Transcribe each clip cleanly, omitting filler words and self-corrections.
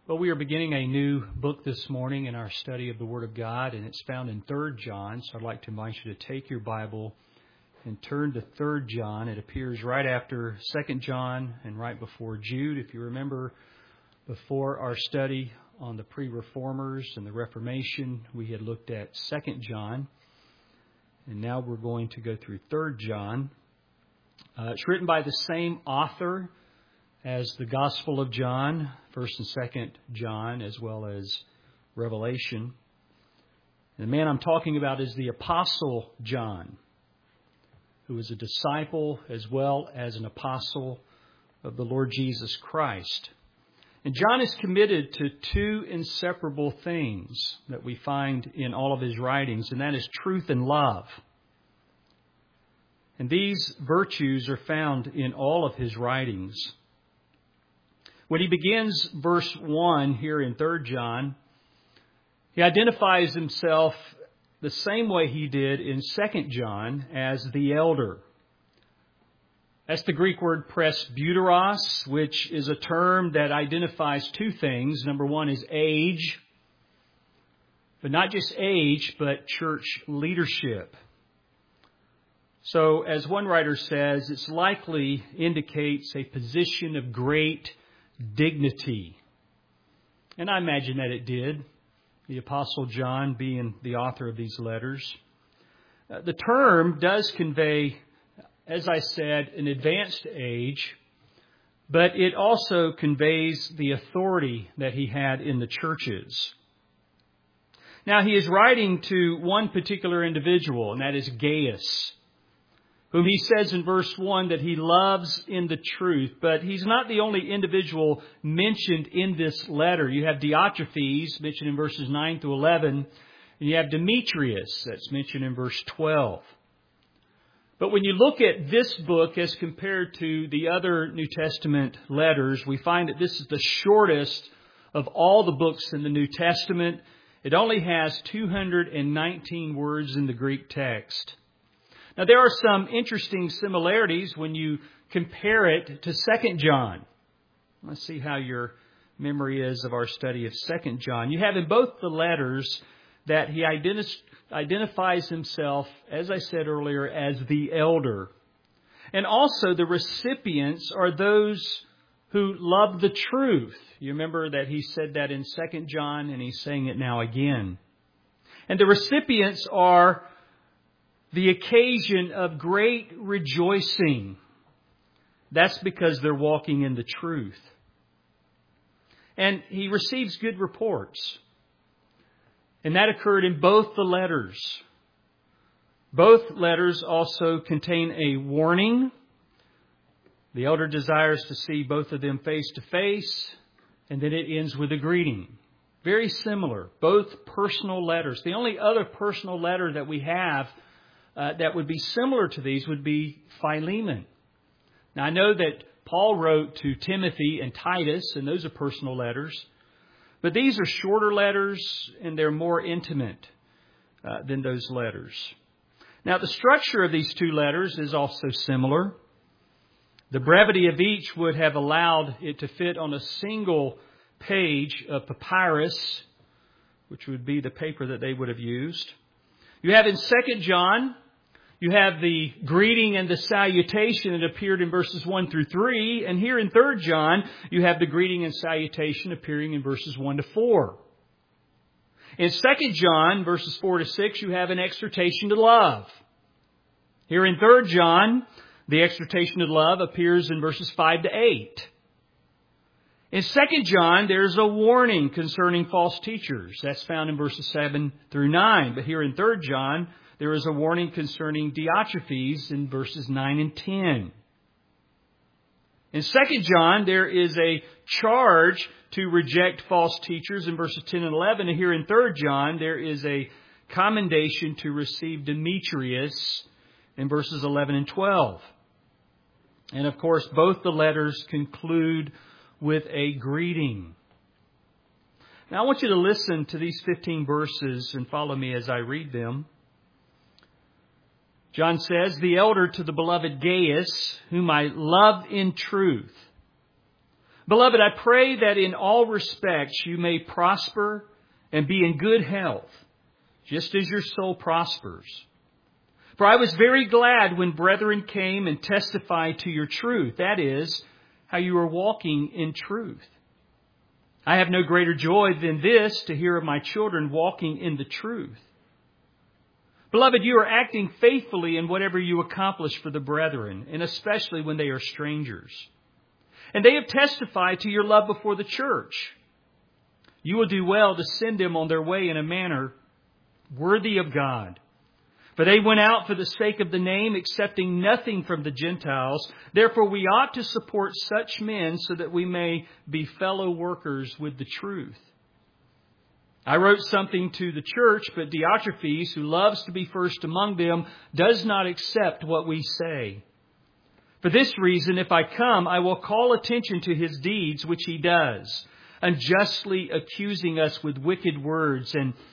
Well, we are beginning a new book this morning in our study of the Word of God, and it's found in 3 John. So I'd like to invite you to take your Bible and turn to 3 John. It appears right after 2 John and right before Jude. If you remember, before our study on the pre-reformers and the Reformation, we had looked at 2 John, and now we're going to go through 3 John. It's written by the same author as the Gospel of John, 1st and 2nd John, as well as Revelation. The man I'm talking about is the Apostle John, who is a disciple as well as an apostle of the Lord Jesus Christ. And John is committed to two inseparable things that we find in all of his writings, and that is truth and love. And these virtues are found in all of his writings. When he begins verse 1 here in 3 John, he identifies himself the same way he did in 2 John as the elder. That's the Greek word presbyteros, which is a term that identifies two things. Number one is age, but not just age, but church leadership. So, as one writer says, it likely indicates a position of great dignity. And I imagine that it did, the Apostle John being the author of these letters. The term does convey, as I said, an advanced age, but it also conveys the authority that he had in the churches. Now, he is writing to one particular individual, and that is Gaius, whom he says in verse 1 that he loves in the truth. But he's not the only individual mentioned in this letter. You have Diotrephes, mentioned in verses 9 through 11, and you have Demetrius, that's mentioned in verse 12. But when you look at this book as compared to the other New Testament letters, we find that this is the shortest of all the books in the New Testament. It only has 219 words in the Greek text. Now, there are some interesting similarities when you compare it to 2 John. Let's see how your memory is of our study of 2 John. You have in both the letters that he identifies himself, as I said earlier, as the elder. And also the recipients are those who love the truth. You remember that he said that in 2 John, and he's saying it now again. And the recipients are the occasion of great rejoicing. That's because they're walking in the truth. And he receives good reports. And that occurred in both the letters. Both letters also contain a warning. The elder desires to see both of them face to face. And then it ends with a greeting. Very similar. Both personal letters. The only other personal letter that we have that would be similar to these would be Philemon. Now, I know that Paul wrote to Timothy and Titus, and those are personal letters. But these are shorter letters, and they're more intimate than those letters. Now, the structure of these two letters is also similar. The brevity of each would have allowed it to fit on a single page of papyrus, which would be the paper that they would have used. You have in 2 John, you have the greeting and the salutation that appeared in verses 1 through 3. And here in 3 John, you have the greeting and salutation appearing in verses 1 to 4. In 2 John, verses 4 to 6, you have an exhortation to love. Here in 3 John, the exhortation to love appears in verses 5 to 8. In 2 John, there's a warning concerning false teachers. That's found in verses 7 through 9. But here in 3 John, there is a warning concerning Diotrephes in verses 9 and 10. In 2 John, there is a charge to reject false teachers in verses 10 and 11. And here in 3 John, there is a commendation to receive Demetrius in verses 11 and 12. And of course, both the letters conclude with a greeting. Now, I want you to listen to these 15 verses and follow me as I read them. John says, "The elder to the beloved Gaius, whom I love in truth, Beloved, I pray that in all respects you may prosper and be in good health, just as your soul prospers. For I was very glad when brethren came and testified to your truth, that is, how you are walking in truth. I have no greater joy than this, to hear of my children walking in the truth. Beloved, you are acting faithfully in whatever you accomplish for the brethren, and especially when they are strangers. And they have testified to your love before the church. You will do well to send them on their way in a manner worthy of God. For they went out for the sake of the name, accepting nothing from the Gentiles. Therefore we ought to support such men so that we may be fellow workers with the truth. I wrote something to the church, but Diotrephes, who loves to be first among them, does not accept what we say. For this reason, if I come, I will call attention to his deeds, which he does, unjustly accusing us with wicked words.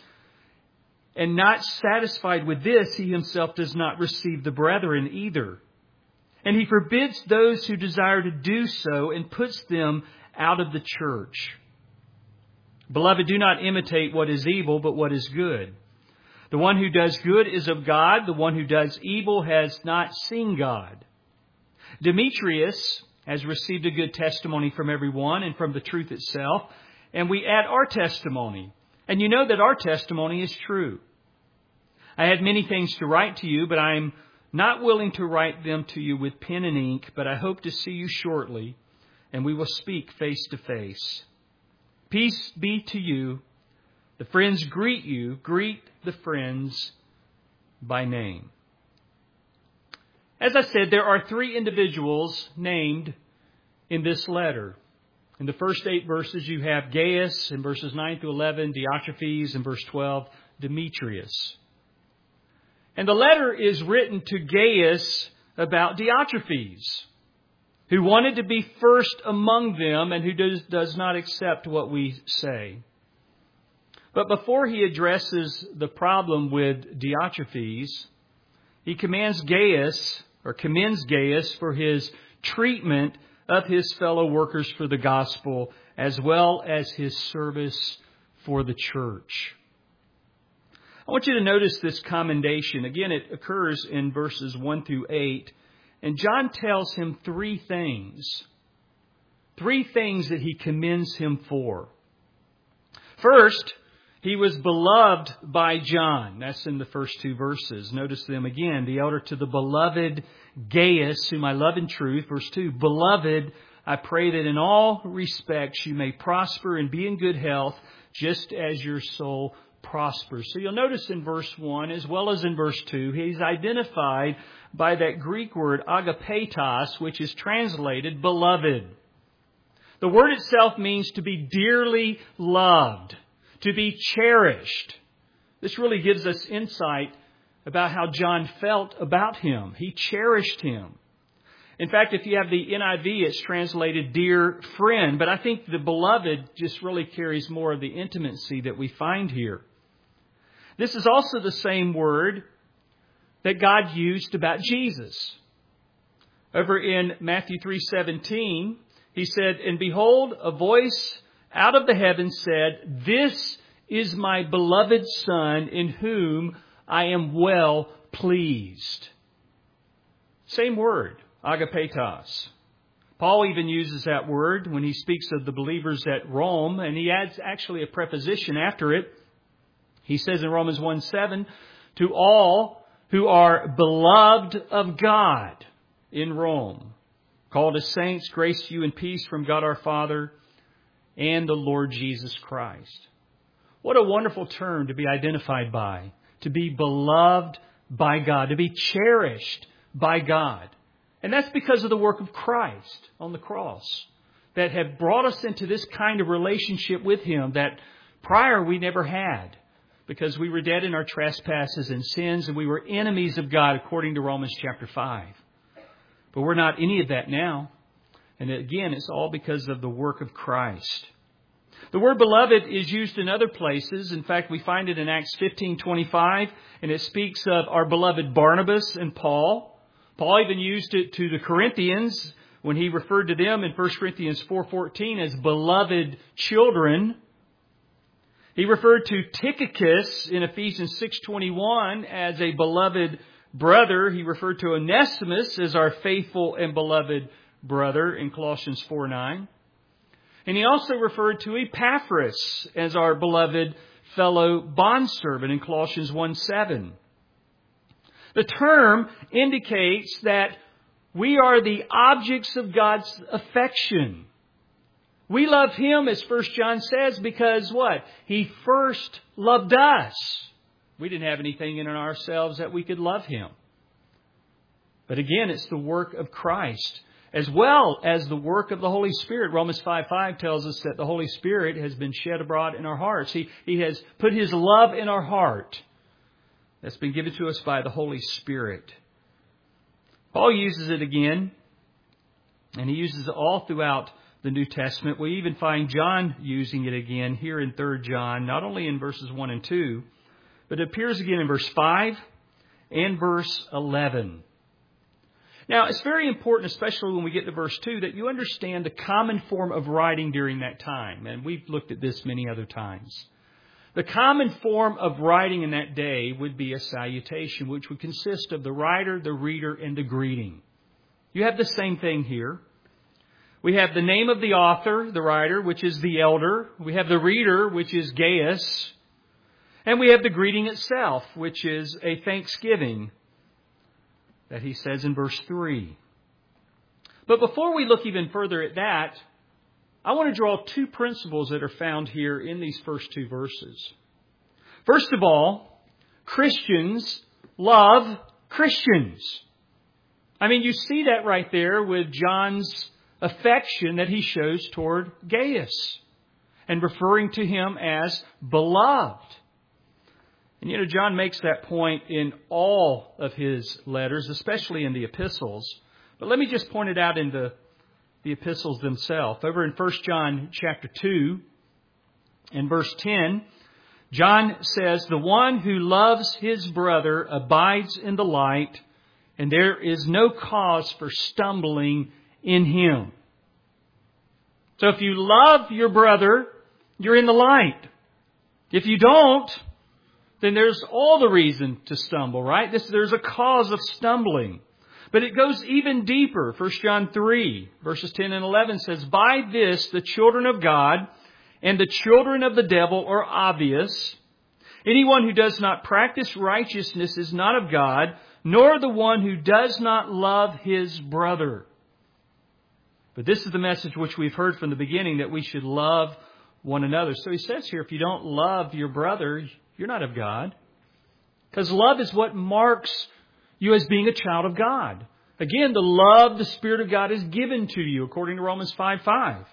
And not satisfied with this, he himself does not receive the brethren either. And he forbids those who desire to do so and puts them out of the church. Beloved, do not imitate what is evil, but what is good. The one who does good is of God. The one who does evil has not seen God. Demetrius has received a good testimony from everyone and from the truth itself. And we add our testimony. And you know that our testimony is true. I had many things to write to you, but I am not willing to write them to you with pen and ink, but I hope to see you shortly, and we will speak face to face. Peace be to you. The friends greet you. Greet the friends by name. As I said, there are 3 individuals named in this letter. In the first 8 verses, you have Gaius in verses 9 to 11, Diotrephes in verse 12, Demetrius. And the letter is written to Gaius about Diotrephes, who wanted to be first among them and who does not accept what we say. But before he addresses the problem with Diotrephes, he commends Gaius for his treatment of his fellow workers for the gospel, as well as his service for the church. I want you to notice this commendation. Again, it occurs in verses 1 through 8. And John tells him 3 things. 3 things that he commends him for. First, he was beloved by John. That's in the first 2 verses. Notice them again. The elder to the beloved Gaius, whom I love in truth. Verse 2, Beloved, I pray that in all respects you may prosper and be in good health, just as your soul prospers. So you'll notice in verse 1, as well as in verse 2, he's identified by that Greek word agapetos, which is translated beloved. The word itself means to be dearly loved, to be cherished. This really gives us insight about how John felt about him. He cherished him. In fact, if you have the NIV, it's translated dear friend. But I think the beloved just really carries more of the intimacy that we find here. This is also the same word that God used about Jesus. Over in Matthew 3:17, he said, And behold, a voice out of the heavens said, This is my beloved Son, in whom I am well pleased. Same word, agapetos. Paul even uses that word when he speaks of the believers at Rome, and he adds actually a preposition after it. He says in Romans 1:7, to all who are beloved of God in Rome, called as saints, grace to you and peace from God our Father and the Lord Jesus Christ. What a wonderful term to be identified by, to be beloved by God, to be cherished by God. And that's because of the work of Christ on the cross that have brought us into this kind of relationship with Him that prior we never had, because we were dead in our trespasses and sins and we were enemies of God according to Romans chapter 5. But we're not any of that now. And again, it's all because of the work of Christ. The word beloved is used in other places. In fact, we find it in Acts 15:25, and it speaks of our beloved Barnabas and Paul. Paul even used it to the Corinthians when he referred to them in 1 Corinthians 4:14 as beloved children. He referred to Tychicus in Ephesians 6:21 as a beloved brother. He referred to Onesimus as our faithful and beloved brother in Colossians 4:9. And he also referred to Epaphras as our beloved fellow bondservant in Colossians 1:7. The term indicates that we are the objects of God's affection. We love Him, as 1 John says, because what? He first loved us. We didn't have anything in ourselves that we could love Him. But again, it's the work of Christ, as well as the work of the Holy Spirit. Romans 5:5 tells us that the Holy Spirit has been shed abroad in our hearts. He has put His love in our heart. That's been given to us by the Holy Spirit. Paul uses it again, and he uses it all throughout the New Testament. We even find John using it again here in 3 John, not only in verses 1 and 2, but it appears again in verse 5 and verse 11. Now, it's very important, especially when we get to verse 2, that you understand the common form of writing during that time. And we've looked at this many other times. The common form of writing in that day would be a salutation, which would consist of the writer, the reader, and the greeting. You have the same thing here. We have the name of the author, the writer, which is the elder. We have the reader, which is Gaius. And we have the greeting itself, which is a thanksgiving that he says in verse 3. But before we look even further at that, I want to draw two principles that are found here in these first two verses. First of all, Christians love Christians. I mean, you see that right there with John's affection that he shows toward Gaius and referring to him as beloved. And you know, John makes that point in all of his letters, especially in the epistles. But let me just point it out in the epistles themselves. Over in 1 John chapter 2 and verse 10, John says, "The one who loves his brother abides in the light, and there is no cause for stumbling in him." So if you love your brother, you're in the light. If you don't, then there's all the reason to stumble, right? There's a cause of stumbling. But it goes even deeper. 1 John 3, verses 10 and 11 says, "By this the children of God and the children of the devil are obvious. Anyone who does not practice righteousness is not of God, nor the one who does not love his brother." But this is the message which we've heard from the beginning, that we should love one another. So he says here, if you don't love your brother, you're not of God. Because love is what marks you as being a child of God. Again, the love the Spirit of God is given to you, according to Romans 5:5.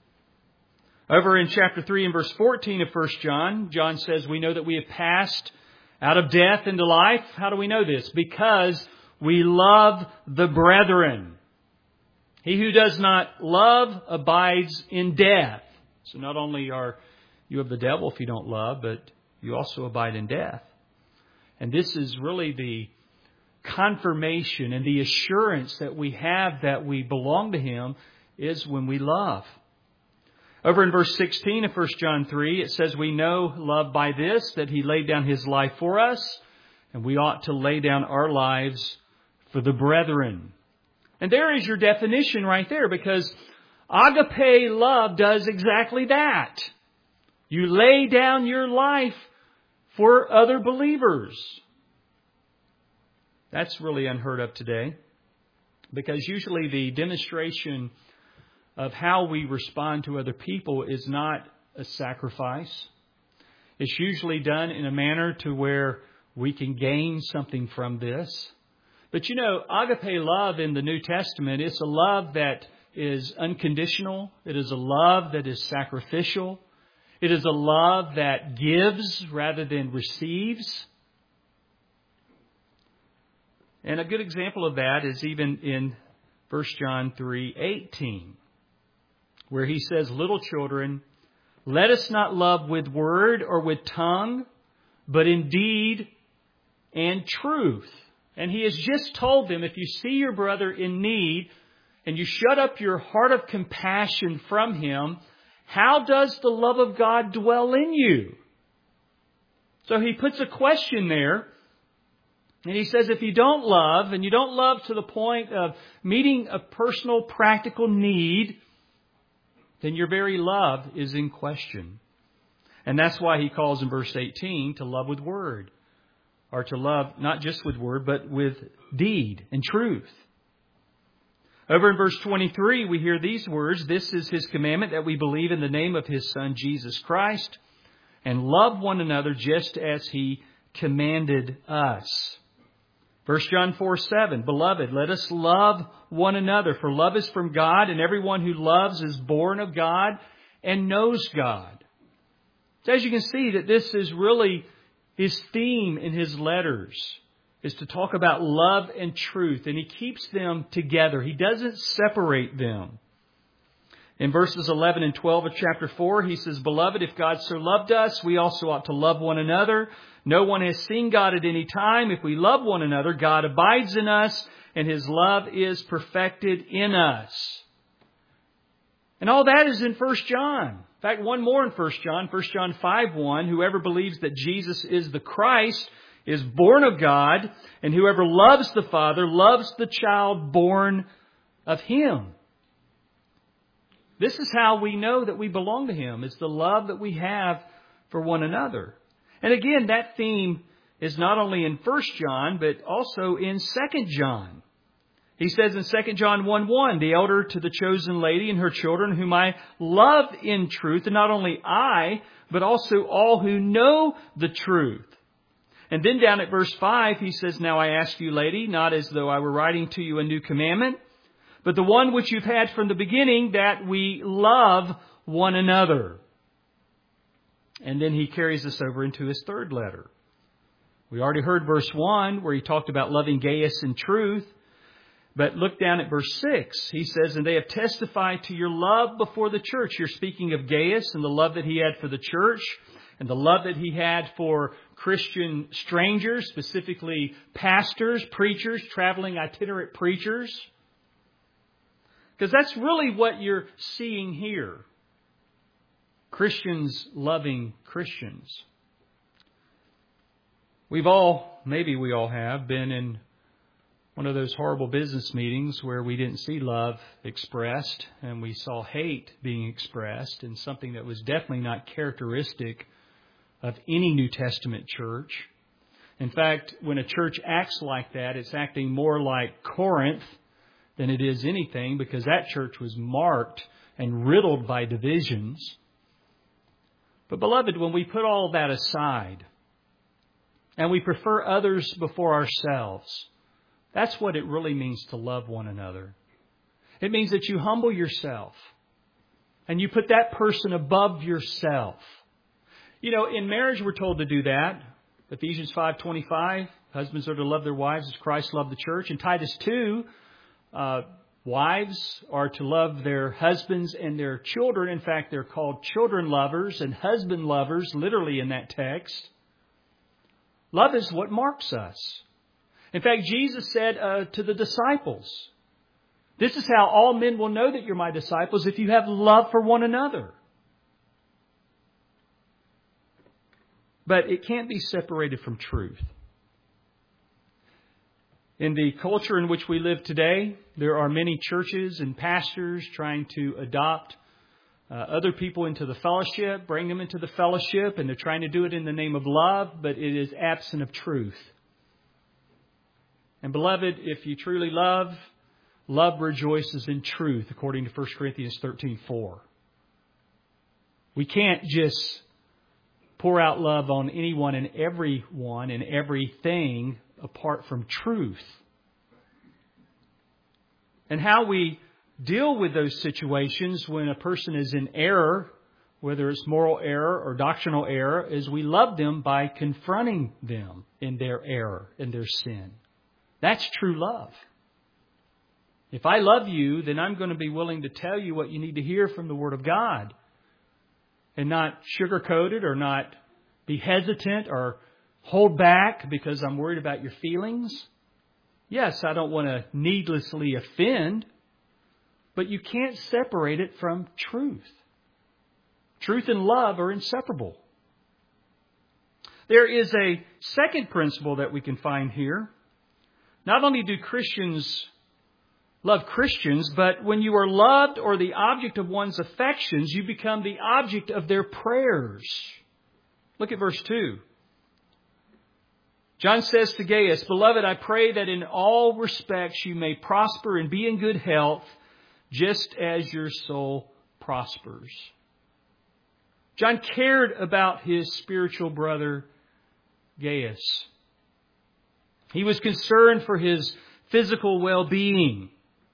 Over in chapter 3 and verse 14 of 1 John, John says, we know that we have passed out of death into life. How do we know this? Because we love the brethren. He who does not love abides in death. So not only are you of the devil if you don't love, but you also abide in death. And this is really the confirmation and the assurance that we have that we belong to Him is when we love. Over in verse 16 of 1 John 3, it says, "We know love by this, that He laid down His life for us, and we ought to lay down our lives for the brethren." And there is your definition right there, because agape love does exactly that. You lay down your life for other believers. That's really unheard of today, because usually the demonstration of how we respond to other people is not a sacrifice. It's usually done in a manner to where we can gain something from this. But you know, agape love in the New Testament is a love that is unconditional. It is a love that is sacrificial. It is a love that gives rather than receives. And a good example of that is even in 1 John 3:18, where he says, "Little children, let us not love with word or with tongue, but in deed and truth." And he has just told them, if you see your brother in need and you shut up your heart of compassion from Him, how does the love of God dwell in you? So he puts a question there. And he says, if you don't love, and you don't love to the point of meeting a personal, practical need, then your very love is in question. And that's why he calls in verse 18 to love with word. Or to love not just with word, but with deed and truth. Over in verse 23, we hear these words, this is His commandment, that we believe in the name of His Son, Jesus Christ, and love one another just as He commanded us. 1 John 4:7, Beloved, let us love one another, for love is from God, and everyone who loves is born of God and knows God. So as you can see, that this is really his theme in his letters, is to talk about love and truth, and he keeps them together. He doesn't separate them. In verses 11 and 12 of chapter 4, he says, Beloved, if God so loved us, we also ought to love one another. No one has seen God at any time. If we love one another, God abides in us, and His love is perfected in us. And all that is in 1 John. In fact, one more in 1 John. 1 John 5:1, whoever believes that Jesus is the Christ is born of God, and whoever loves the Father loves the child born of Him. This is how we know that we belong to Him. It's the love that we have for one another. And again, that theme is not only in 1 John, but also in 2 John. He says in 2 John 1:1, the elder to the chosen lady and her children, whom I love in truth, and not only I, but also all who know the truth. And then down at verse 5, he says, Now I ask you, lady, not as though I were writing to you a new commandment, but the one which you've had from the beginning, that we love one another. And then he carries us over into his third letter. We already heard verse 1 where he talked about loving Gaius in truth. But look down at verse 6. He says, And they have testified to your love before the church. You're speaking of Gaius and the love that he had for the church and the love that he had for Christian strangers, specifically pastors, preachers, traveling itinerant preachers. Because that's really what you're seeing here. Christians loving Christians. Maybe we all have been in one of those horrible business meetings where we didn't see love expressed and we saw hate being expressed, and something that was definitely not characteristic of any New Testament church. In fact, when a church acts like that, it's acting more like Corinth than it is anything, because that church was marked and riddled by divisions. But beloved, when we put all that aside and we prefer others before ourselves, that's what it really means to love one another. It means that you humble yourself and you put that person above yourself. You know, in marriage we're told to do that. Ephesians 5:25, husbands are to love their wives as Christ loved the church. In Titus 2, wives are to love their husbands and their children. In fact, they're called children lovers and husband lovers, literally in that text. Love is what marks us. In fact, Jesus said to the disciples, This is how all men will know that you're my disciples, if you have love for one another. But it can't be separated from truth. In the culture in which we live today, there are many churches and pastors trying to adopt other people into the fellowship, bring them into the fellowship, and they're trying to do it in the name of love, but it is absent of truth. And beloved, if you truly love, love rejoices in truth, according to 1 Corinthians 13:4. We can't just pour out love on anyone and everyone and everything apart from truth. And how we deal with those situations when a person is in error, whether it's moral error or doctrinal error, is we love them by confronting them in their error, in their sin. That's true love. If I love you, then I'm going to be willing to tell you what you need to hear from the Word of God, and not sugarcoat it or not be hesitant or hold back because I'm worried about your feelings. Yes, I don't want to needlessly offend, but you can't separate it from truth. Truth and love are inseparable. There is a second principle that we can find here. Not only do Christians love Christians, but when you are loved or the object of one's affections, you become the object of their prayers. Look at verse 2. John says to Gaius, "Beloved, I pray that in all respects you may prosper and be in good health, just as your soul prospers." John cared about his spiritual brother Gaius. He was concerned for his physical well-being.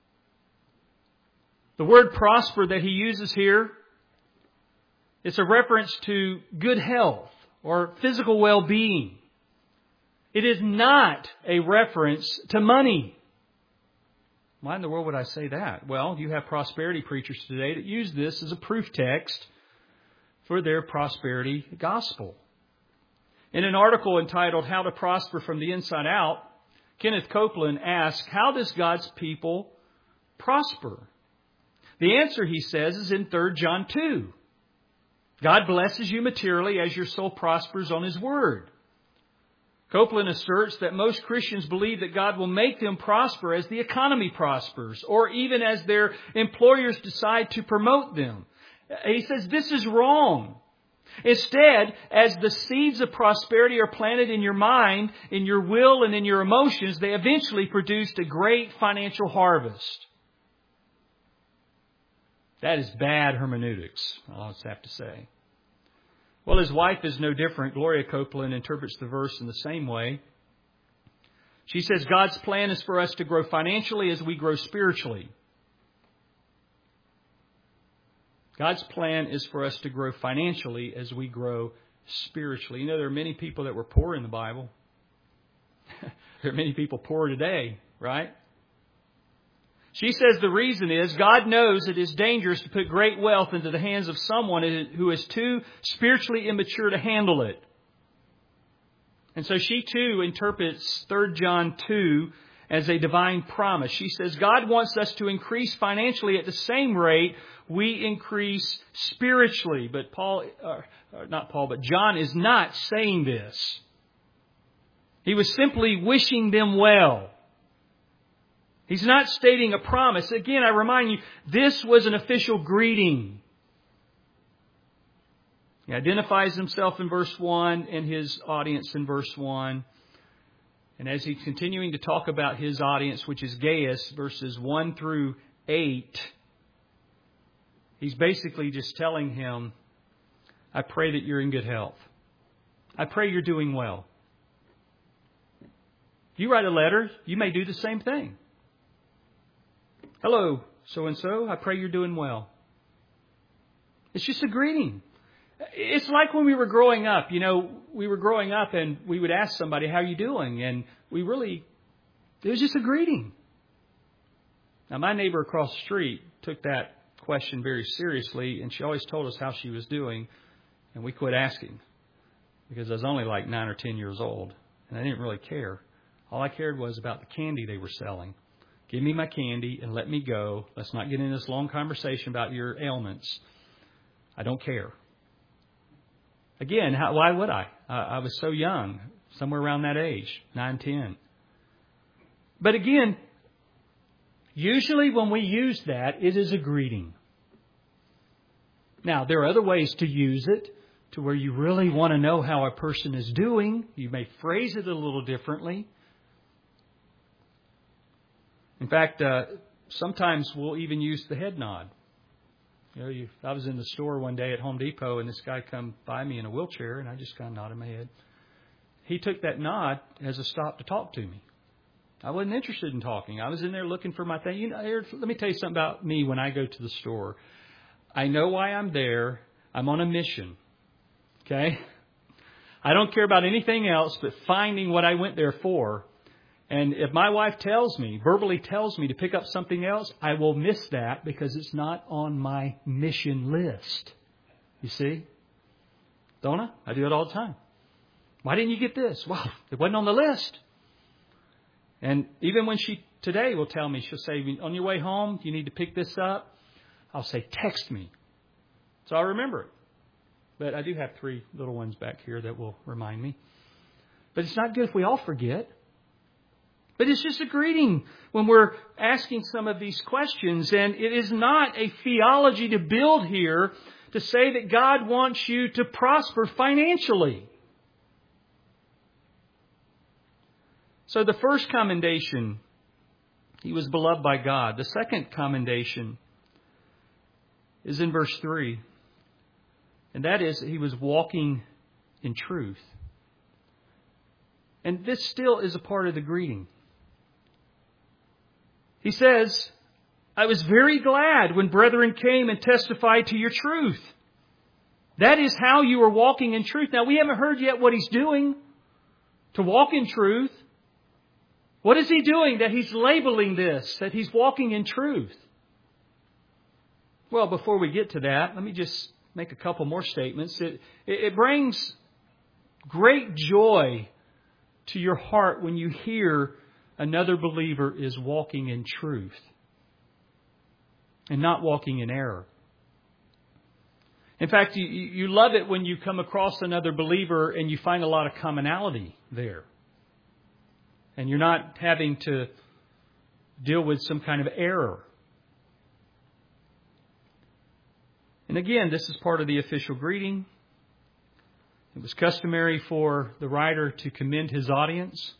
The word prosper that he uses here, it's a reference to good health or physical well-being. It is not a reference to money. Why in the world would I say that? Well, you have prosperity preachers today that use this as a proof text for their prosperity gospel. In an article entitled "How to Prosper from the Inside Out," Kenneth Copeland asks, how does God's people prosper? The answer, he says, is in 3 John 2. God blesses you materially as your soul prospers on His Word. Copeland asserts that most Christians believe that God will make them prosper as the economy prospers, or even as their employers decide to promote them. He says this is wrong. Instead, as the seeds of prosperity are planted in your mind, in your will, and in your emotions, they eventually produce a great financial harvest. That is bad hermeneutics, I'll just have to say. Well, his wife is no different. Gloria Copeland interprets the verse in the same way. She says God's plan is for us to grow financially as we grow spiritually. God's plan is for us to grow financially as we grow spiritually. You know, there are many people that were poor in the Bible. There are many people poor today, right? She says the reason is God knows it is dangerous to put great wealth into the hands of someone who is too spiritually immature to handle it. And so she too interprets 3 John 2 as a divine promise. She says God wants us to increase financially at the same rate we increase spiritually. But John is not saying this. He was simply wishing them well. He's not stating a promise. Again, I remind you, this was an official greeting. He identifies himself in verse 1 and his audience in verse 1. And as he's continuing to talk about his audience, which is Gaius, verses 1 through 8, he's basically just telling him, I pray that you're in good health. I pray you're doing well. You write a letter, you may do the same thing. Hello, so-and-so, I pray you're doing well. It's just a greeting. It's like when we were growing up. You know, we were growing up and we would ask somebody, how are you doing? And it was just a greeting. Now, my neighbor across the street took that question very seriously, and she always told us how she was doing, and we quit asking because I was only like 9 or 10 years old, and I didn't really care. All I cared was about the candy they were selling. Give me my candy and let me go. Let's not get into this long conversation about your ailments. I don't care. Again, why would I? I was so young, somewhere around that age, 9, 10. But again, usually when we use that, it is a greeting. Now, there are other ways to use it to where you really want to know how a person is doing. You may phrase it a little differently. In fact, sometimes we'll even use the head nod. You know, I was in the store one day at Home Depot, and this guy come by me in a wheelchair, and I just kind of nodded my head. He took that nod as a stop to talk to me. I wasn't interested in talking. I was in there looking for my thing. You know, let me tell you something about me when I go to the store. I know why I'm there. I'm on a mission. Okay? I don't care about anything else but finding what I went there for. And if my wife verbally tells me to pick up something else, I will miss that because it's not on my mission list. You see? Don't I? I do it all the time. Why didn't you get this? Well, it wasn't on the list. And even when she today will tell me, she'll say, on your way home, you need to pick this up. I'll say, text me. So I'll remember it. But I do have 3 little ones back here that will remind me. But it's not good if we all forget. But it's just a greeting when we're asking some of these questions. And it is not a theology to build here to say that God wants you to prosper financially. So the first commendation, he was beloved by God. The second commendation is in verse 3. And that is, he was walking in truth. And this still is a part of the greeting. He says, I was very glad when brethren came and testified to your truth. That is how you are walking in truth. Now, we haven't heard yet what he's doing to walk in truth. What is he doing that he's labeling this, that he's walking in truth? Well, before we get to that, let me just make a couple more statements. It brings great joy to your heart when you hear another believer is walking in truth and not walking in error. In fact, you love it when you come across another believer and you find a lot of commonality there. And you're not having to deal with some kind of error. And again, this is part of the official greeting. It was customary for the writer to commend his audience.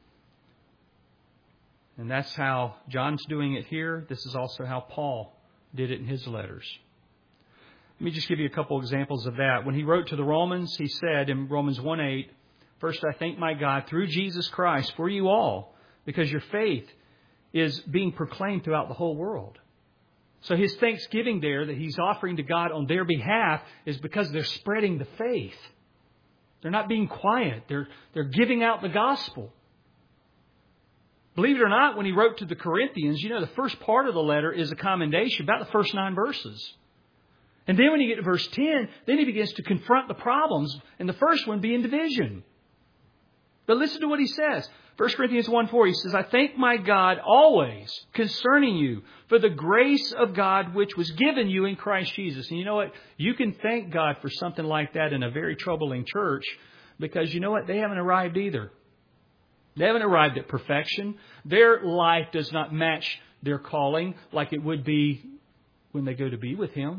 And that's how John's doing it here. This is also how Paul did it in his letters. Let me just give you a couple examples of that. When he wrote to the Romans, he said in Romans 1:8, first, I thank my God through Jesus Christ for you all, because your faith is being proclaimed throughout the whole world. So his thanksgiving there that he's offering to God on their behalf is because they're spreading the faith. They're not being quiet. They're giving out the gospel. Believe it or not, when he wrote to the Corinthians, the first part of the letter is a commendation, about the first 9 verses. And then when you get to verse 10, then he begins to confront the problems, and the first one being division. But listen to what he says. 1 Corinthians 1:4, he says, I thank my God always concerning you for the grace of God which was given you in Christ Jesus. And you know what? You can thank God for something like that in a very troubling church, because you know what? They haven't arrived either. They haven't arrived at perfection. Their life does not match their calling like it would be when they go to be with Him.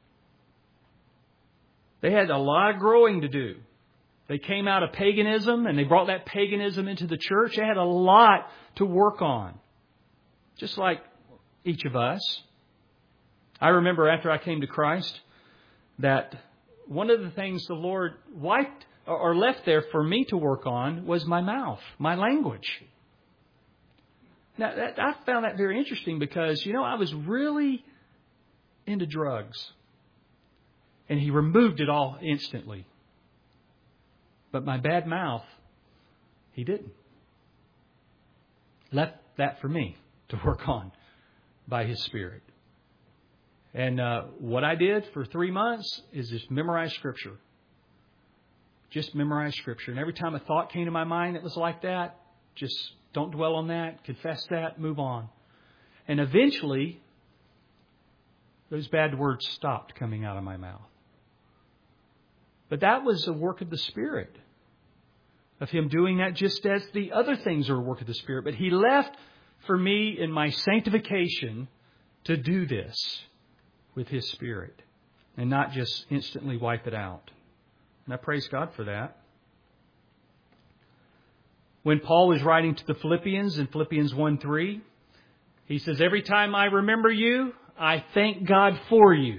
They had a lot of growing to do. They came out of paganism and they brought that paganism into the church. They had a lot to work on, just like each of us. I remember after I came to Christ that one of the things the Lord wiped or left there for me to work on was my mouth, my language. Now, I found that very interesting because, I was really into drugs. And He removed it all instantly. But my bad mouth, He didn't. Left that for me to work on by His Spirit. And what I did for 3 months is just memorize Scripture. Just memorize Scripture. And every time a thought came to my mind that was like that, just don't dwell on that, confess that, move on. And eventually, those bad words stopped coming out of my mouth. But that was a work of the Spirit, of Him doing that just as the other things are a work of the Spirit. But He left for me in my sanctification to do this with His Spirit and not just instantly wipe it out. And I praise God for that. When Paul was writing to the Philippians in Philippians 1:3, he says, every time I remember you, I thank God for you.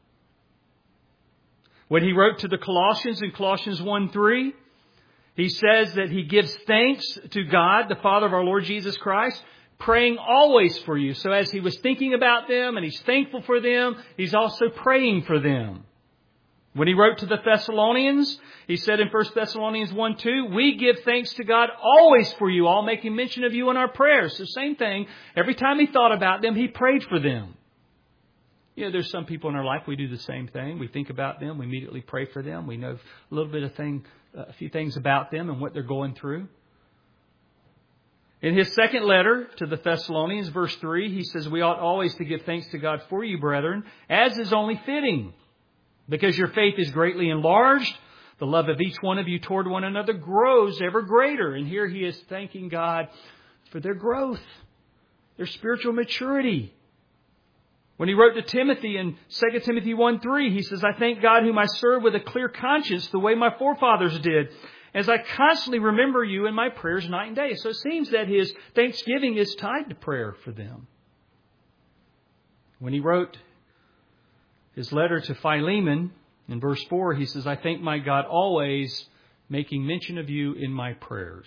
When he wrote to the Colossians in Colossians 1:3, he says that he gives thanks to God, the Father of our Lord Jesus Christ, praying always for you. So as he was thinking about them and he's thankful for them, he's also praying for them. When he wrote to the Thessalonians, he said in 1 Thessalonians 1:2, we give thanks to God always for you all, making mention of you in our prayers. So same thing. Every time he thought about them, he prayed for them. There's some people in our life, we do the same thing. We think about them. We immediately pray for them. We know a little bit of a few things about them and what they're going through. In his second letter to the Thessalonians, verse 3, he says, we ought always to give thanks to God for you, brethren, as is only fitting, because your faith is greatly enlarged. The love of each one of you toward one another grows ever greater. And here he is thanking God for their growth, their spiritual maturity. When he wrote to Timothy in 2 Timothy 1:3, he says, I thank God whom I serve with a clear conscience, the way my forefathers did, as I constantly remember you in my prayers night and day. So it seems that his thanksgiving is tied to prayer for them. When he wrote his letter to Philemon, in verse 4, he says, I thank my God always, making mention of you in my prayers.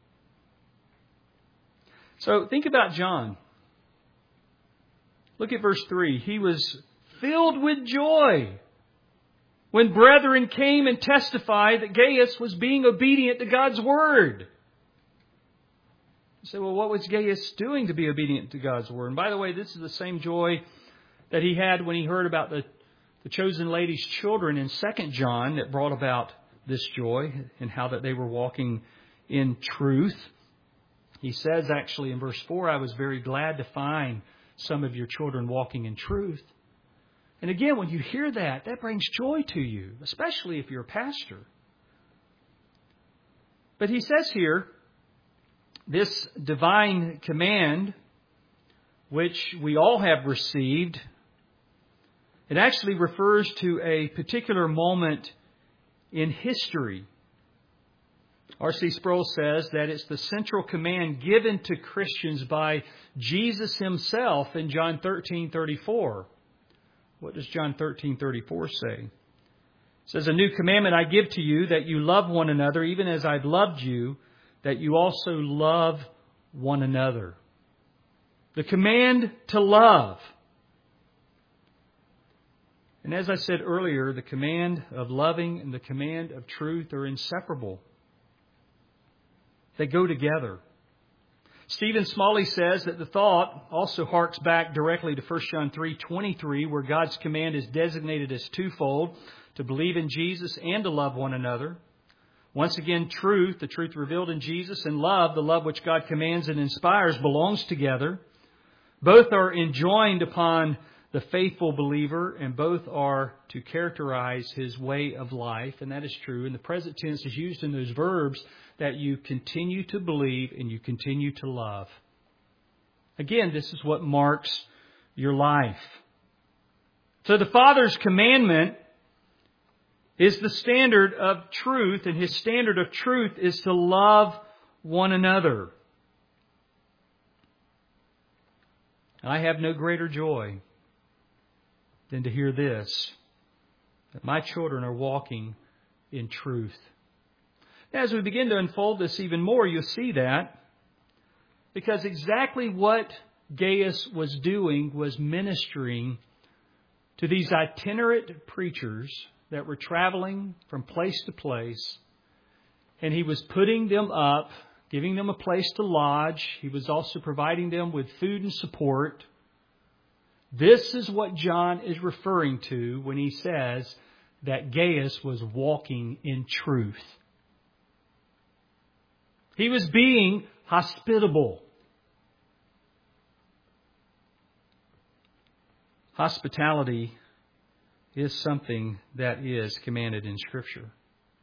So think about John. Look at verse 3. He was filled with joy when brethren came and testified that Gaius was being obedient to God's word. You say, well, what was Gaius doing to be obedient to God's word? And by the way, this is the same joy that he had when he heard about the chosen lady's children in 2 John that brought about this joy and how that they were walking in truth. He says actually in verse 4, I was very glad to find some of your children walking in truth. And again, when you hear that, that brings joy to you, especially if you're a pastor. But he says here, this divine command, which we all have received, it actually refers to a particular moment in history. R.C. Sproul says that it's the central command given to Christians by Jesus himself in John 13:34. What does John 13:34 say? It says, a new commandment I give to you, that you love one another, even as I've loved you, that you also love one another. The command to love. And as I said earlier, the command of loving and the command of truth are inseparable. They go together. Stephen Smalley says that the thought also harks back directly to 1 John 3:23, where God's command is designated as twofold, to believe in Jesus and to love one another. Once again, truth, the truth revealed in Jesus, and love, the love which God commands and inspires, belongs together. Both are enjoined upon the faithful believer, and both are to characterize his way of life. And that is true. And the present tense is used in those verbs that you continue to believe and you continue to love. Again, this is what marks your life. So the Father's commandment is the standard of truth, and his standard of truth is to love one another. I have no greater joy than to hear this, that my children are walking in truth. As we begin to unfold this even more, you'll see that, because exactly what Gaius was doing was ministering to these itinerant preachers that were traveling from place to place, and he was putting them up, giving them a place to lodge. He was also providing them with food and support. This is what John is referring to when he says that Gaius was walking in truth. He was being hospitable. Hospitality is something that is commanded in Scripture.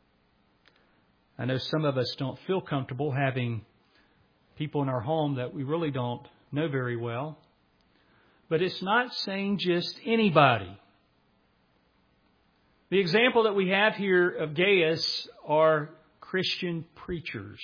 I know some of us don't feel comfortable having people in our home that we really don't know very well. But it's not saying just anybody. The example that we have here of Gaius are Christian preachers,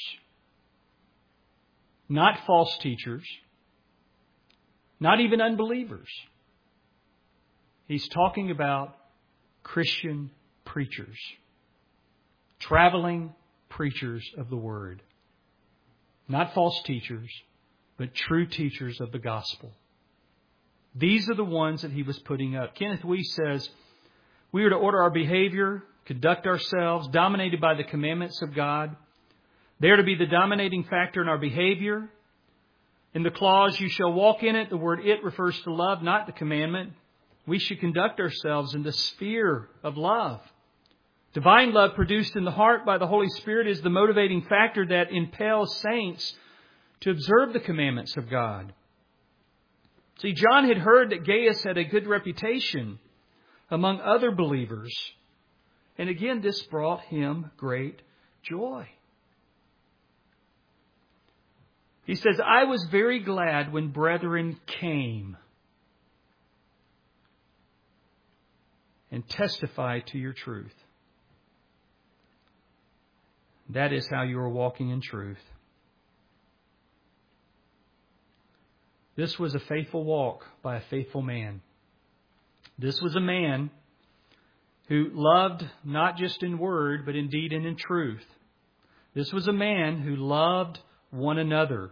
not false teachers, not even unbelievers. He's talking about Christian preachers, traveling preachers of the Word. Not false teachers, but true teachers of the gospel. These are the ones that he was putting up. Kenneth Wuest says, we are to order our behavior, conduct ourselves, dominated by the commandments of God. They are to be the dominating factor in our behavior. In the clause, you shall walk in it, the word it refers to love, not the commandment. We should conduct ourselves in the sphere of love. Divine love produced in the heart by the Holy Spirit is the motivating factor that impels saints to observe the commandments of God. See, John had heard that Gaius had a good reputation among other believers. And again, this brought him great joy. He says, I was very glad when brethren came and testified to your truth. That is how you are walking in truth. This was a faithful walk by a faithful man. This was a man who loved not just in word, but in deed and in truth. This was a man who loved one another.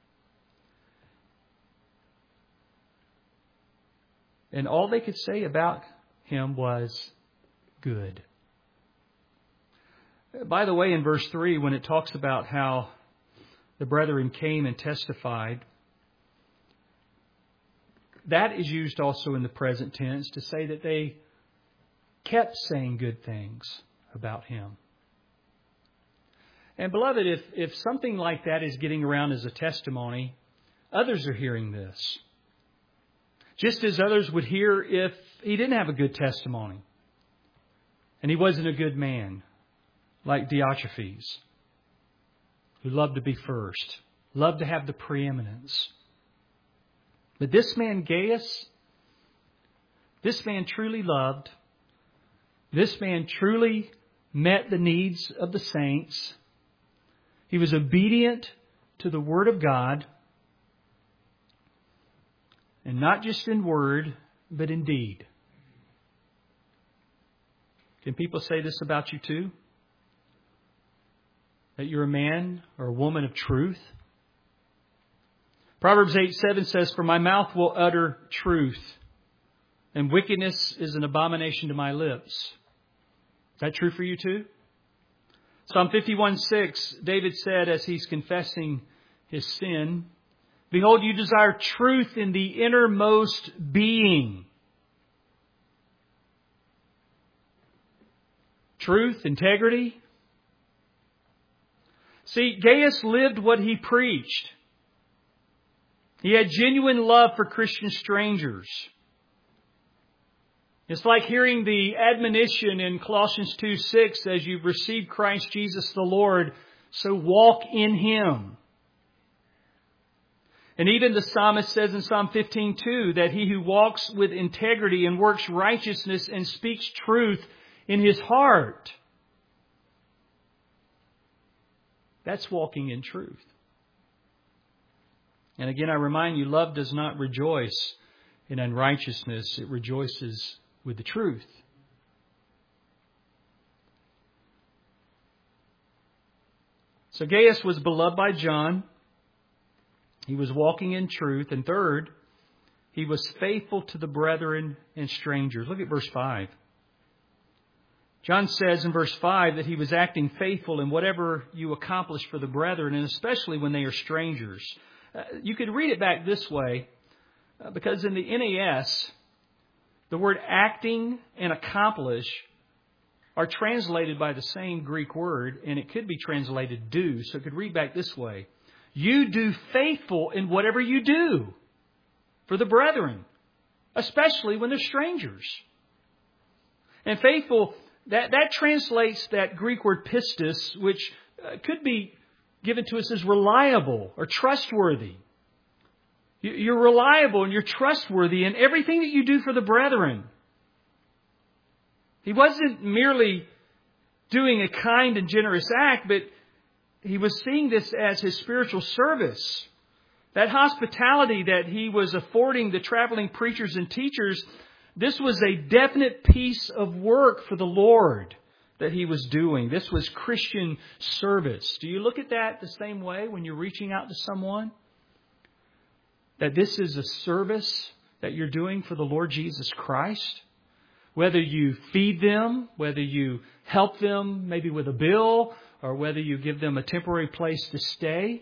And all they could say about him was good. By the way, in verse 3, when it talks about how the brethren came and testified, that is used also in the present tense to say that they kept saying good things about him. And beloved, if something like that is getting around as a testimony, others are hearing this. Just as others would hear if he didn't have a good testimony and he wasn't a good man, like Diotrephes, who loved to be first, loved to have the preeminence. But this man, Gaius, this man truly loved. This man truly met the needs of the saints. He was obedient to the Word of God. And not just in word, but in deed. Can people say this about you too? That you're a man or a woman of truth? Proverbs 8:7 says, for my mouth will utter truth, and wickedness is an abomination to my lips. Is that true for you too? Psalm 51:6, David said as he's confessing his sin, behold, you desire truth in the innermost being. Truth, integrity. See, Gaius lived what he preached. He had genuine love for Christian strangers. It's like hearing the admonition in Colossians 2:6, as you've received Christ Jesus the Lord, so walk in Him. And even the psalmist says in Psalm 15:2 that he who walks with integrity and works righteousness and speaks truth in his heart, that's walking in truth. And again, I remind you, love does not rejoice in unrighteousness. It rejoices with the truth. So Gaius was beloved by John. He was walking in truth. And third, he was faithful to the brethren and strangers. Look at verse 5. John says in verse 5 that he was acting faithful in whatever you accomplish for the brethren, and especially when they are strangers. You could read it back this way, because in the NAS, the word acting and accomplish are translated by the same Greek word, and it could be translated do. So it could read back this way. You do faithful in whatever you do for the brethren, especially when they're strangers. And faithful, that translates that Greek word pistis, which could be given to us as reliable or trustworthy. You're reliable and you're trustworthy in everything that you do for the brethren. He wasn't merely doing a kind and generous act, but he was seeing this as his spiritual service. That hospitality that he was affording the traveling preachers and teachers, this was a definite piece of work for the Lord that he was doing. This was Christian service. Do you look at that the same way when you're reaching out to someone? That this is a service that you're doing for the Lord Jesus Christ? Whether you feed them, whether you help them maybe with a bill, or whether you give them a temporary place to stay.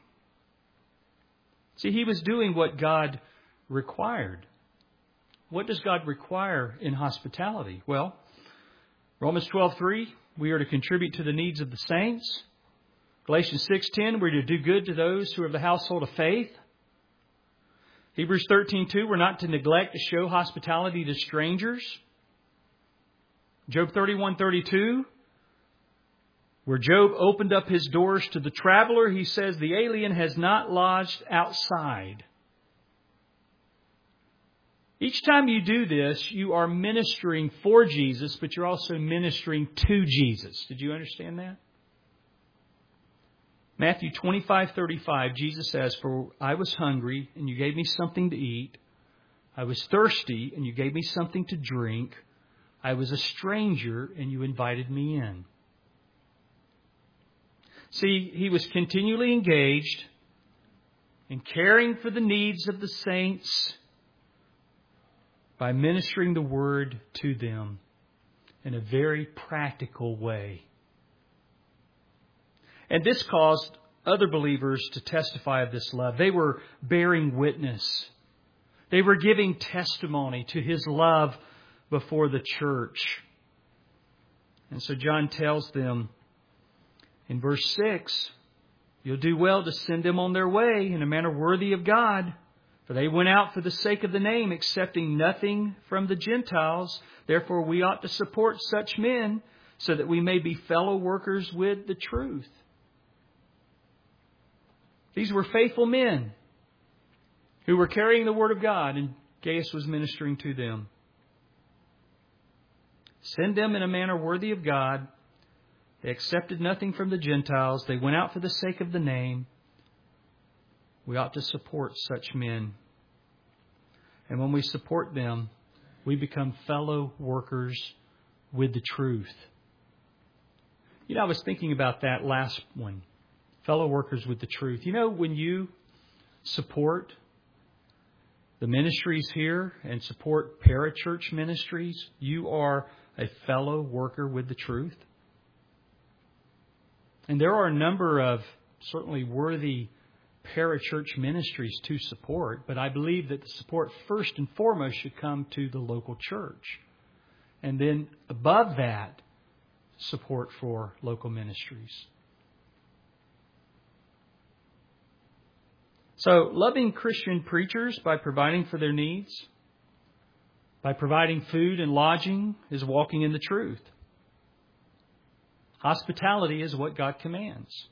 See, he was doing what God required. What does God require in hospitality? Well, Romans 12:3, we are to contribute to the needs of the saints. Galatians 6:10, we're to do good to those who are of the household of faith. Hebrews 13:2, we're not to neglect to show hospitality to strangers. Job 31:32, where Job opened up his doors to the traveler, he says, the alien has not lodged outside. Each time you do this, you are ministering for Jesus, but you're also ministering to Jesus. Did you understand that? Matthew 25:35, Jesus says, for I was hungry, and you gave me something to eat. I was thirsty, and you gave me something to drink. I was a stranger, and you invited me in. See, he was continually engaged in caring for the needs of the saints by ministering the Word to them in a very practical way. And this caused other believers to testify of this love. They were bearing witness. They were giving testimony to His love before the church. And so John tells them in verse 6, you'll do well to send them on their way in a manner worthy of God. For they went out for the sake of the name, accepting nothing from the Gentiles. Therefore we ought to support such men so that we may be fellow workers with the truth. These were faithful men who were carrying the Word of God, and Gaius was ministering to them. Send them in a manner worthy of God. They accepted nothing from the Gentiles. They went out for the sake of the name. We ought to support such men. And when we support them, we become fellow workers with the truth. You know, I was thinking about that last one. Fellow workers with the truth. You know, when you support the ministries here and support parachurch ministries, you are a fellow worker with the truth. And there are a number of certainly worthy parachurch ministries to support, but I believe that the support first and foremost should come to the local church. And then above that, support for local ministries. So, loving Christian preachers by providing for their needs, by providing food and lodging, is walking in the truth. Hospitality is what God commands.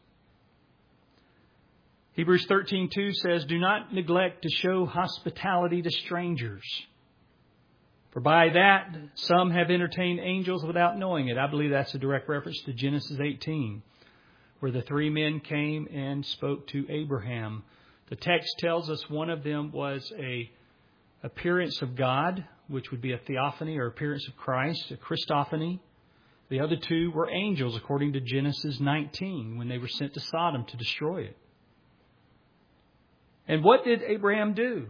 Hebrews 13:2 says, do not neglect to show hospitality to strangers. For by that, some have entertained angels without knowing it. I believe that's a direct reference to Genesis 18, where the three men came and spoke to Abraham. The text tells us one of them was a appearance of God, which would be a theophany or appearance of Christ, a Christophany. The other two were angels, according to Genesis 19, when they were sent to Sodom to destroy it. And what did Abraham do?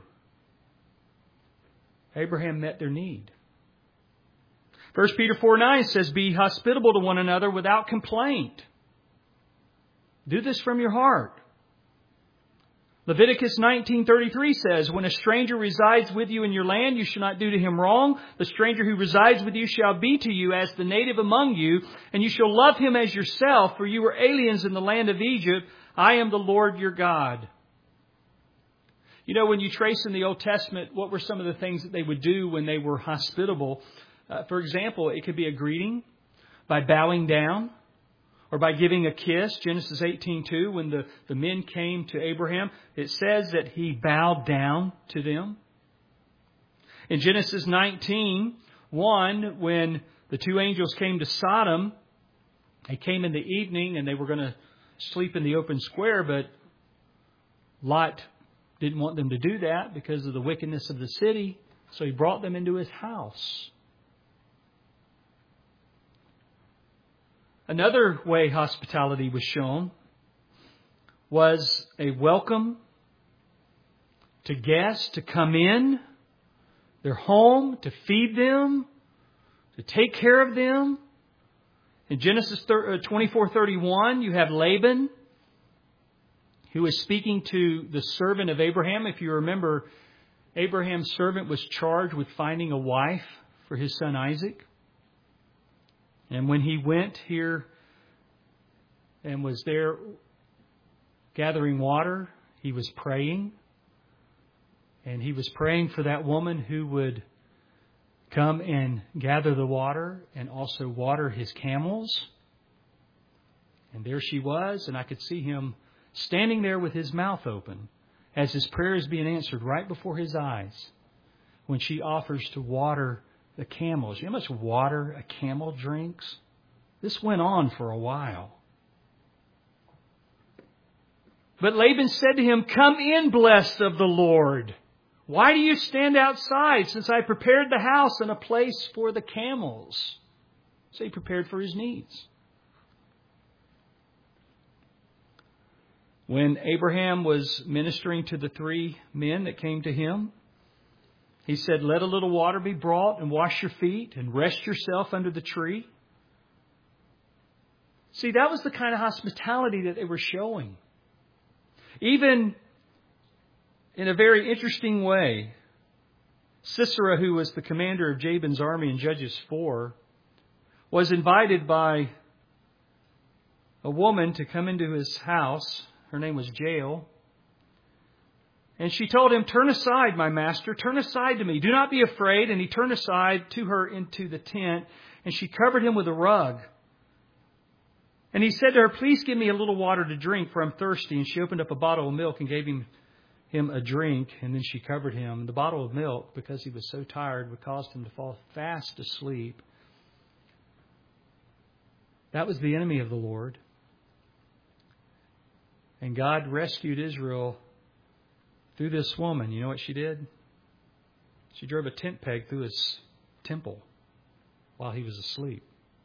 Abraham met their need. 1 Peter 4:9 says, be hospitable to one another without complaint. Do this from your heart. Leviticus 19:33 says, when a stranger resides with you in your land, you shall not do to him wrong. The stranger who resides with you shall be to you as the native among you, and you shall love him as yourself, for you were aliens in the land of Egypt. I am the Lord your God. You know, when you trace in the Old Testament, what were some of the things that they would do when they were hospitable? For example, it could be a greeting by bowing down, or by giving a kiss. Genesis 18:2, when the men came to Abraham, it says that he bowed down to them. In Genesis 19:1, when the two angels came to Sodom, they came in the evening and they were going to sleep in the open square, but Lot didn't want them to do that because of the wickedness of the city, so he brought them into his house. Another way hospitality was shown was a welcome to guests to come in their home, to feed them, to take care of them. In Genesis 24:31, you have Laban, who is speaking to the servant of Abraham. If you remember, Abraham's servant was charged with finding a wife for his son Isaac. And when he went here and was there gathering water, he was praying. And he was praying for that woman who would come and gather the water and also water his camels. And there she was, and I could see him standing there with his mouth open as his prayer is being answered right before his eyes when she offers to water the camels. You know how much water a camel drinks? This went on for a while. But Laban said to him, "Come in, blessed of the Lord. Why do you stand outside, since I prepared the house and a place for the camels?" So he prepared for his needs. When Abraham was ministering to the 3 men that came to him, he said, "Let a little water be brought and wash your feet and rest yourself under the tree." See, that was the kind of hospitality that they were showing. Even in a very interesting way, Sisera, who was the commander of Jabin's army in Judges 4, was invited by a woman to come into his house. Her name was Jael. And she told him, "Turn aside, my master, turn aside to me. Do not be afraid." And he turned aside to her into the tent, and she covered him with a rug. And he said to her, "Please give me a little water to drink, for I'm thirsty." And she opened up a bottle of milk and gave him a drink, and then she covered him. The bottle of milk, because he was so tired, would cause him to fall fast asleep. That was the enemy of the Lord. And God rescued Israel through this woman. You know what she did? She drove a tent peg through his temple while he was asleep.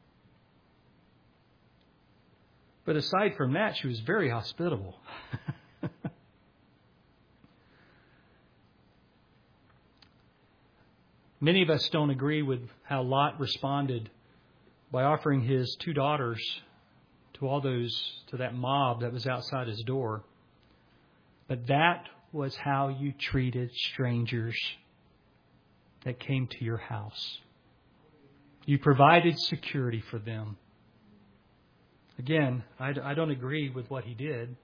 But aside from that, she was very hospitable. Many of us don't agree with how Lot responded by offering his 2 daughters to that mob that was outside his door. But that was how you treated strangers that came to your house. You provided security for them. Again, I don't agree with what he did,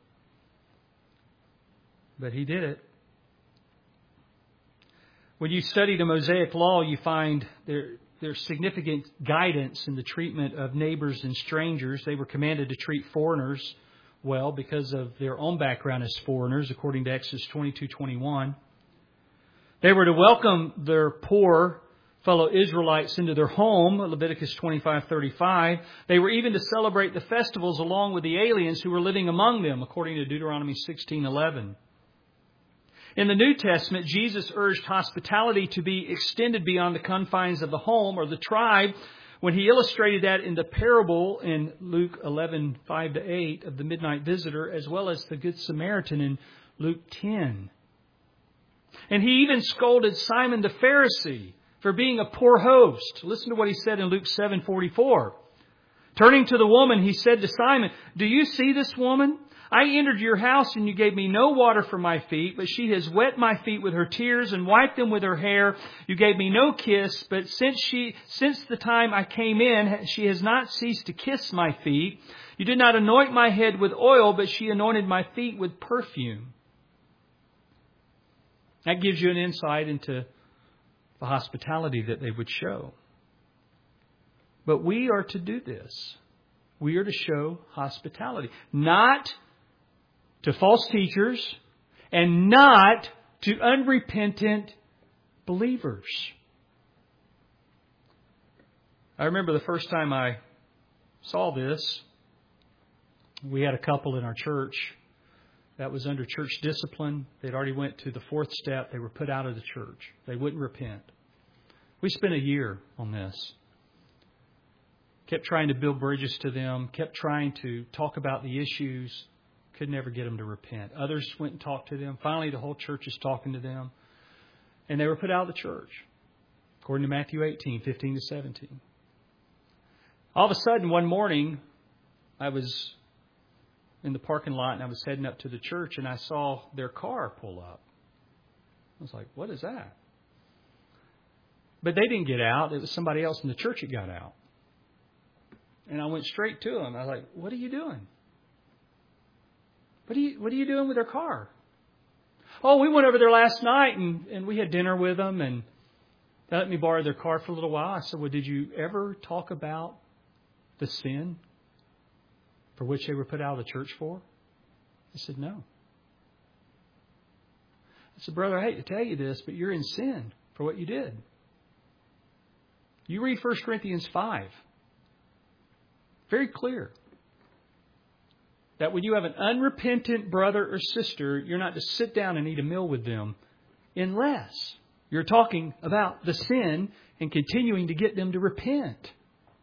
but he did it. When you study the Mosaic Law, you find there's significant guidance in the treatment of neighbors and strangers. They were commanded to treat foreigners well because of their own background as foreigners, according to Exodus 22:21. They were to welcome their poor fellow Israelites into their home, Leviticus 25:35. They were even to celebrate the festivals along with the aliens who were living among them, according to Deuteronomy 16:11. In the New Testament, Jesus urged hospitality to be extended beyond the confines of the home or the tribe when he illustrated that in the parable in Luke 11:5-8 of the midnight visitor, as well as the Good Samaritan in Luke 10. And he even scolded Simon the Pharisee for being a poor host. Listen to what he said in Luke 7:44. Turning to the woman, he said to Simon, "Do you see this woman? I entered your house and you gave me no water for my feet, but she has wet my feet with her tears and wiped them with her hair. You gave me no kiss, but since the time I came in, she has not ceased to kiss my feet. You did not anoint my head with oil, but she anointed my feet with perfume." That gives you an insight into the hospitality that they would show. But we are to do this. We are to show hospitality. Not to false teachers and not to unrepentant believers. I remember the first time I saw this, we had a couple in our church that was under church discipline. They'd already went to the 4th step. They were put out of the church. They wouldn't repent. We spent a year on this. Kept trying to build bridges to them. Kept trying to talk about the issues. Could never get them to repent. Others went and talked to them. Finally, the whole church is talking to them. And they were put out of the church, according to Matthew 18:15-17. All of a sudden, one morning, I was in the parking lot and I was heading up to the church and I saw their car pull up. I was like, what is that? But they didn't get out. It was somebody else in the church that got out. And I went straight to them. I was like, what are you doing? What are you doing with their car? Oh, we went over there last night and we had dinner with them and they let me borrow their car for a little while. I said, well, did you ever talk about the sin for which they were put out of the church for? He said, no. I said, brother, I hate to tell you this, but you're in sin for what you did. You read 1 Corinthians 5. Very clear. That when you have an unrepentant brother or sister, you're not to sit down and eat a meal with them unless you're talking about the sin and continuing to get them to repent.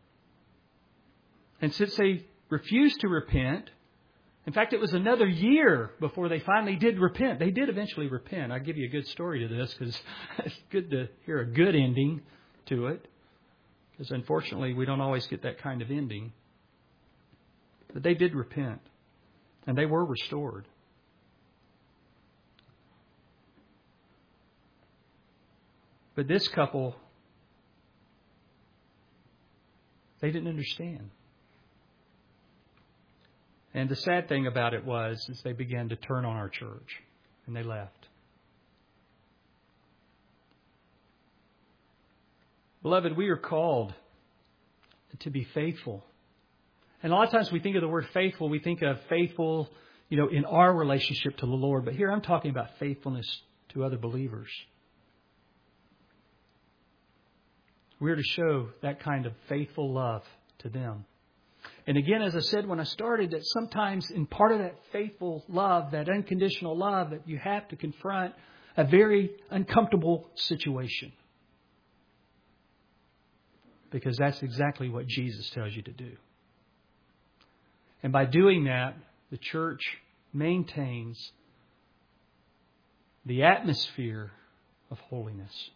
And since they refused to repent, in fact, it was another year before they finally did repent. They did eventually repent. I'll give you a good story to this because it's good to hear a good ending to it. Because unfortunately, we don't always get that kind of ending. But they did repent. And they were restored. But this couple, they didn't understand. And the sad thing about it is they began to turn on our church. And they left. Beloved, we are called to be faithful. And a lot of times we think of the word faithful, we think of faithful, in our relationship to the Lord. But here I'm talking about faithfulness to other believers. We're to show that kind of faithful love to them. And again, as I said when I started, that sometimes in part of that faithful love, that unconditional love, that you have to confront a very uncomfortable situation. Because that's exactly what Jesus tells you to do. And by doing that, the church maintains the atmosphere of holiness.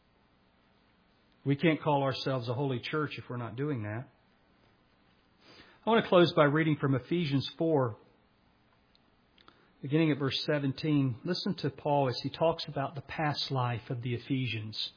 We can't call ourselves a holy church if we're not doing that. I want to close by reading from Ephesians 4, beginning at verse 17. Listen to Paul as he talks about the past life of the Ephesians.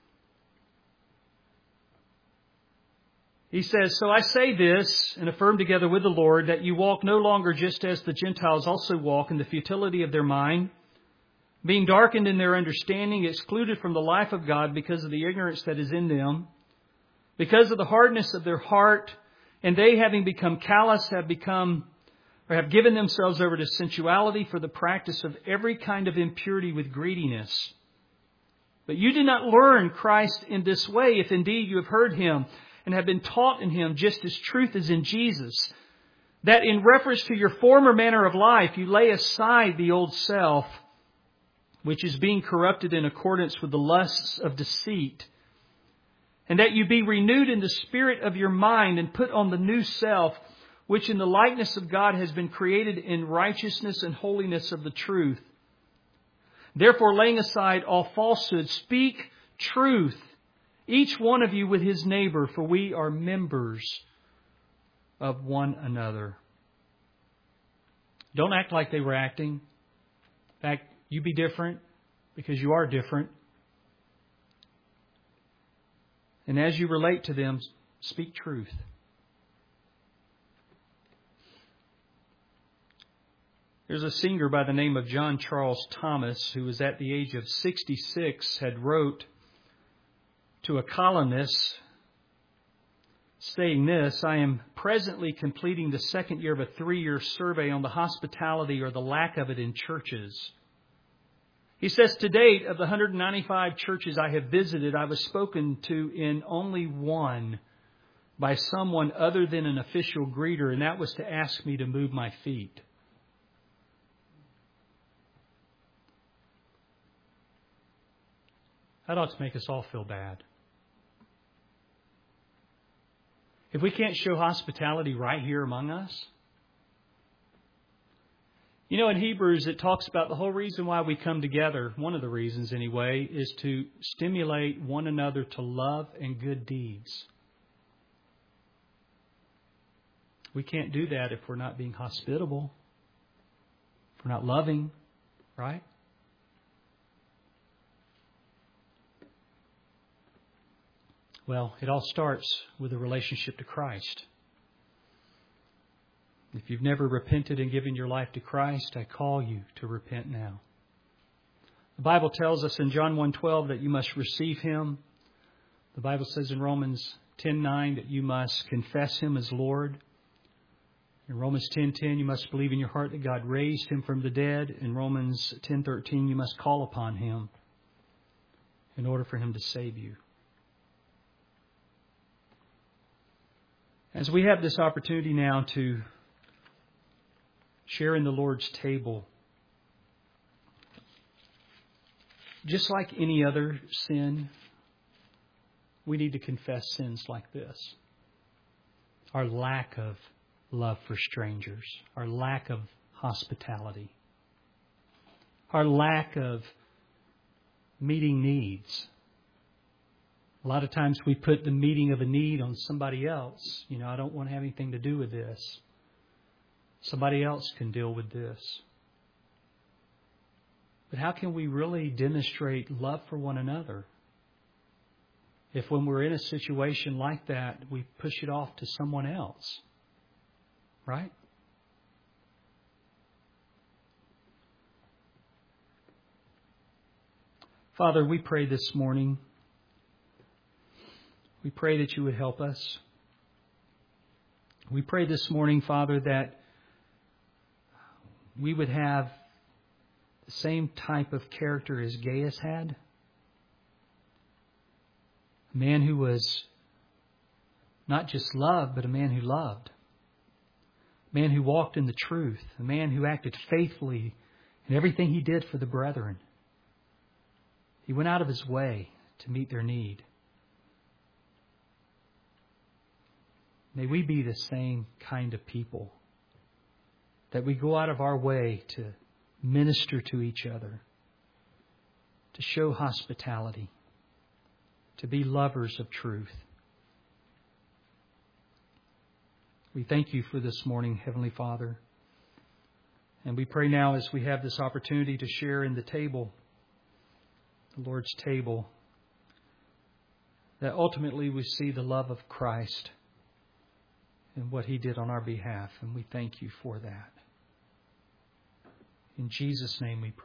He says, so I say this and affirm together with the Lord that you walk no longer just as the Gentiles also walk in the futility of their mind, being darkened in their understanding, excluded from the life of God because of the ignorance that is in them, because of the hardness of their heart, and they having become callous have given themselves over to sensuality for the practice of every kind of impurity with greediness. But you did not learn Christ in this way, if indeed you have heard Him and have been taught in Him just as truth is in Jesus, that in reference to your former manner of life, you lay aside the old self, which is being corrupted in accordance with the lusts of deceit, and that you be renewed in the spirit of your mind and put on the new self, which in the likeness of God has been created in righteousness and holiness of the truth. Therefore, laying aside all falsehood, speak truth, each one of you with his neighbor, for we are members of one another. Don't act like they were acting. In fact, you be different because you are different. And as you relate to them, speak truth. There's a singer by the name of John Charles Thomas who was at the age of 66 had wrote to a columnist saying this, I am presently completing the second year of a 3-year survey on the hospitality or the lack of it in churches. He says, to date, of the 195 churches I have visited, I was spoken to in only one by someone other than an official greeter, and that was to ask me to move my feet. That ought to make us all feel bad. If we can't show hospitality right here among us. You know, in Hebrews, it talks about the whole reason why we come together, one of the reasons anyway, is to stimulate one another to love and good deeds. We can't do that if we're not being hospitable, if we're not loving, right? Well, it all starts with a relationship to Christ. If you've never repented and given your life to Christ, I call you to repent now. The Bible tells us in John 1:12 that you must receive Him. The Bible says in Romans 10:9 that you must confess Him as Lord. In Romans 10:10 you must believe in your heart that God raised Him from the dead. In Romans 10:13 you must call upon Him in order for Him to save you. As we have this opportunity now to share in the Lord's table, just like any other sin, we need to confess sins like this. Our lack of love for strangers, our lack of hospitality, our lack of meeting needs. A lot of times we put the meeting of a need on somebody else. I don't want to have anything to do with this. Somebody else can deal with this. But how can we really demonstrate love for one another if when we're in a situation like that, we push it off to someone else? Right? Father, we pray this morning. We pray that you would help us. We pray this morning, Father, that we would have the same type of character as Gaius had. A man who was not just loved, but a man who loved. A man who walked in the truth. A man who acted faithfully in everything he did for the brethren. He went out of his way to meet their need. May we be the same kind of people, that we go out of our way to minister to each other, to show hospitality, to be lovers of truth. We thank you for this morning, Heavenly Father. And we pray now as we have this opportunity to share in the table, the Lord's table, that ultimately we see the love of Christ and what He did on our behalf. And we thank you for that. In Jesus' name we pray.